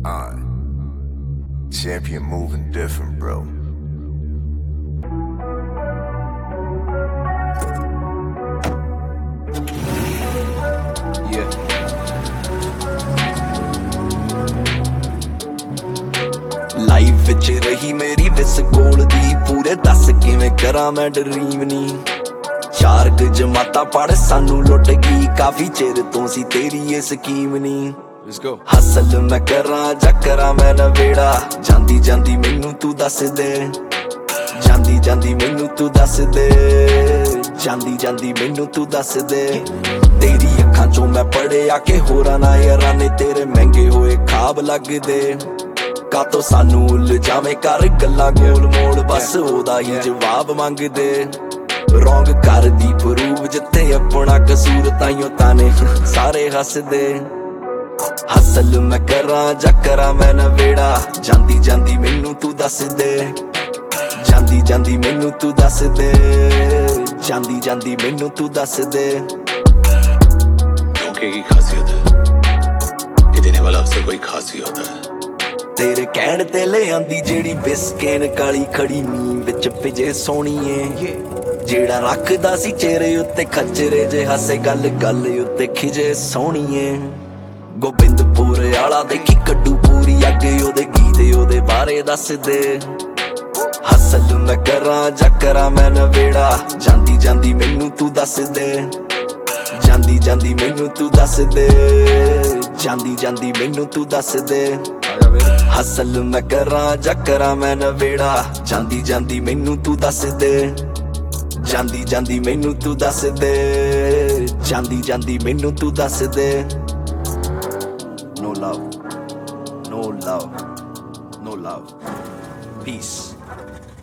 Uh, Champion moving different, bro. Yeah. Life ਵਿੱਚ ਰਹੀ ਮੇਰੀ ਵਿਸ ਗੋਲ ਦੀ ਪੂਰੇ ਦੱਸ ਕਿਵੇਂ ਕਰਾਂ ਮੈਂ ਡਰੀਮ ਨੀ ਚਾਰ ਕੁ ਜਮਾਤਾਂ ਪੜ ਸਾਨੂੰ ਲੁੱਟ ਗਈ ਕਾਫੀ ਚਿਰ ਤੋਂ ਸੀ ਤੇਰੀ ਇਹ ਸਕੀਮ ਨੀ Let's go. ਹਸਲ ਮੈਂ ਕਰਾਂ ਜਾਂ ਕਰਾਂ ਮੈਂ ਨਵੇੜਾ ਜਾਂਦੀ ਜਾਂਦੀ ਮੈਨੂੰ ਤੂੰ ਦੱਸ ਦੇ ਜਾਂਦੀ ਜਾਂਦੀ ਮੈਨੂੰ ਤੂੰ ਦੱਸ ਦੇ ਜਾਂਦੀ ਜਾਂਦੀ ਮੈਨੂੰ ਤੂੰ ਦੱਸ ਦੇ ਤੇਰੀ ਅੱਖਾਂ ਚੋਂ ਮੈਂ ਪੜਿਆ ਕਿ ਹੋਰਾਂ ਨਾ ਯਾਰਾਂ ਨੇ ਤੇਰੇ ਮਹਿੰਗੇ ਹੋਏ ਖਾਬ ਲੱਗਦੇ ਕਾਤੋਂ ਸਾਨੂੰ ਉਲਝਾਵੇਂ ਕਰ ਗੱਲਾਂ ਗੋਲ ਮੋਲ ਬਸ ਉਹਦਾ ਹੀ ਜਵਾਬ ਮੰਗਦੇ ਰੌਂਗ ਕਰਦੀ ਪ੍ਰੂਵ ਜਿੱਥੇ ਆਪਣਾ ਕਸੂਰ ਤਾਈਓ ਤਾਨੇ ਸਾਰੇ ਹੱਸਦੇ ਹਸਲ ਮੈਂ ਕਰਾਂ ਜਾਂ ਕਰਾਂ ਮੈਂ ਨਵੇੜਾ ਜਾਂਦੀ ਜਾਂਦੀ ਮੈਨੂੰ ਤੂੰ ਦੱਸ ਦੇ ਜਾਂਦੀ ਜਾਂਦੀ ਮੈਨੂੰ ਤੂੰ ਦੱਸ ਦੇ ਜਾਂਦੀ ਜਾਂਦੀ ਮੈਨੂੰ ਤੂੰ ਦੱਸ ਦੇ धोखे की खासियत है ये देने वाला अफसर कोई खास ही होता है ਤੇਰੇ ਕਹਿਣ ਤੇ ਲੈ ਆਂਦੀ ਜਿਹੜੀ ਬਿਸਕੇਨ ਕਾਲੀ ਖੜੀ ਮੀਂਹ ਵਿੱਚ ਭਿਜੇ ਸੋਹਣੀਏ ਜਿਹੜਾ ਰੱਖਦਾ ਸੀ ਚਿਹਰੇ ਉੱਤੇ ਖੱਚਰੇ ਜੇ ਹਾਸੇ ਗੱਲ ਗੱਲ ਉੱਤੇ ਖਿਜੇ ਸੋਹਣੀਏ ਗੋਬਿੰਦਪੁਰ ਆਲਾ ਦੇਖੀ ਕੱਡੂ ਪੂਰੀ ਅੱਗੇ ਉਹਦੇ ਗੀਤ ਉਹਦੇ ਬਾਰੇ ਦੱਸਦੇ ਹਸਲ ਮੈਂ ਕਰਾਂ ਜਾਂ ਕਰਾਂ ਮੈਂ ਨਵੇੜਾ ਜਾਂਦੀ ਜਾਂਦੀ ਮੈਨੂੰ ਤੂੰ ਦੱਸ ਦੇ ਜਾਂਦੀ ਜਾਂਦੀ ਮੈਨੂੰ ਤੂੰ ਦੱਸ ਦੇ ਜਾਂਦੀ ਜਾਂਦੀ ਮੈਨੂੰ ਤੂੰ ਦੱਸ ਦੇ ਹਸਲ ਮੈਂ ਕਰਾਂ ਜਾਂ ਕਰਾਂ ਮੈਂ ਨਵੇੜਾ ਜਾਂਦੀ ਜਾਂਦੀ ਮੈਨੂੰ ਤੂੰ ਦੱਸ ਦੇ ਜਾਂਦੀ ਜਾਂਦੀ ਮੈਨੂੰ ਤੂੰ ਦੱਸ ਦੇ ਜਾਂਦੀ ਜਾਂਦੀ ਮੈਨੂੰ ਤੂੰ ਦੱਸ ਦੇ No love, no love, no love. Peace.